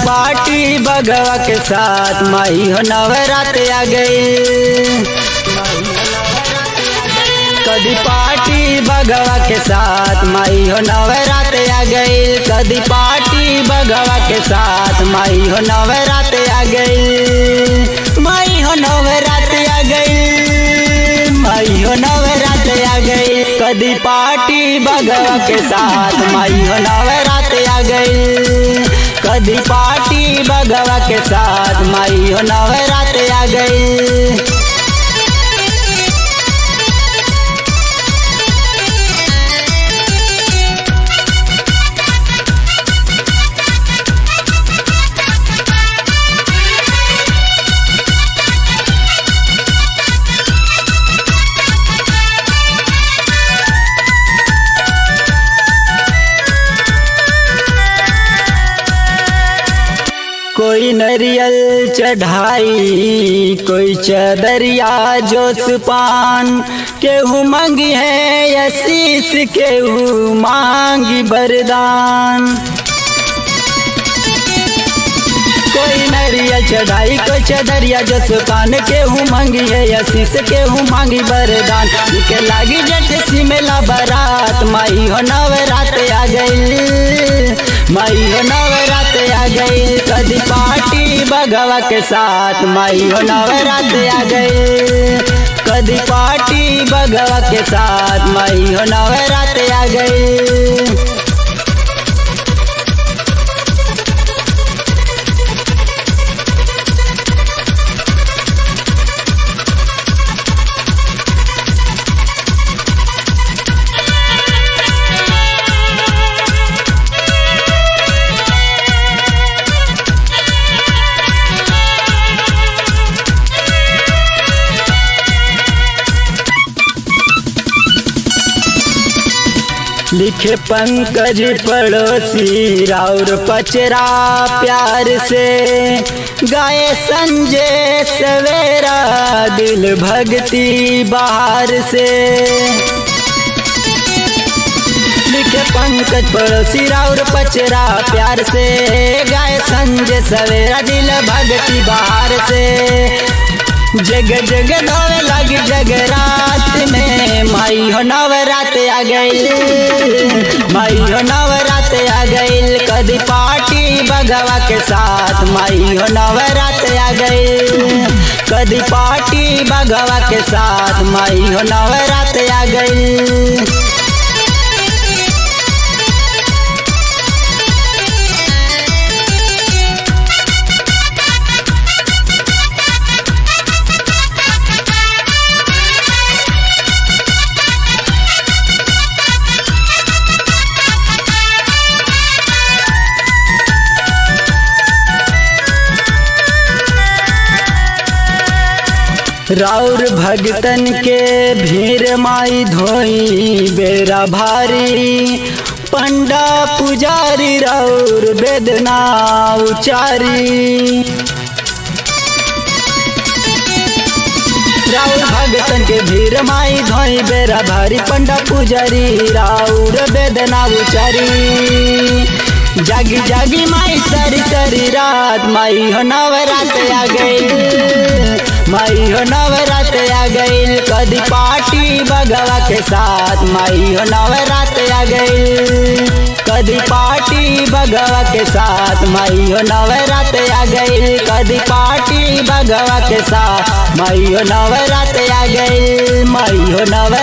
Party बगवा के साथ माई हो नवरात आ गई। कदी पार्टी बगवा के साथ माई हो नवरात आ गई। कदी पार्टी बगवा के साथ माई हो नवरात आ गई। माई हो नवरात आ गई। माई हो नवरात आ गई। कदी पार्टी बगवा के साथ माई हो नवरात आ गई। कदी पार्टी बगवा के साथ माई हो नवरात आ गई। कोई नरियल चढ़ाई, कोई चदरिया जोसपान, केहू मांगी है आशीष, केहू मांगी वरदान। कोई नरियल चढ़ाई, कोई चदरिया जोसपान, केहू मांगी है आशीष, केहू मांगी वरदान। के लागी जट मेला बारात माई हो नवरात आ गई। माई हो नवरात आ गई। कदी पार्टी बगवा के साथ माई हो नवरात आ गई। कदी पार्टी बगवा के साथ माई हो नवरात आ गई। लिखे पंकज पड़ोसी राउर पचरा प्यार से, गाए संजय सवेरा दिल भक्ति बाहर से। लिखे पंकज पड़ोसी राउर पचरा प्यार से, गाए संजय सवेरा दिल भक्ति बाहर से। जग जग नवे लगी जगरात में माई हो नवरात आ गई। माई हो नवरात आ गई। कदी पार्टी बगवा के साथ माई हो नवरात आ गई। कदी पार्टी बगवा के साथ माई हो नवरात आ गई। राउर भगतन के भीड़ माई धोई बेरा भारी, पंडा पुजारी राउर वेदना उचारी। राउर भगतन के भीड़ माई धोई बेरा भारी, पंडा पुजारी राउर वेदना उचारी। जागी जागी माई सारी सारी रात माई हो नवरात आ गई। माई हो नवरात आ गई। कदी पार्टी बगवा के साथ माई हो नवरात आ गई। कदी पार्टी बगवा के साथ माई हो नवरात आ गई। कदी पार्टी बगवा के साथ माई हो नवरात आ गई। माई हो नवरात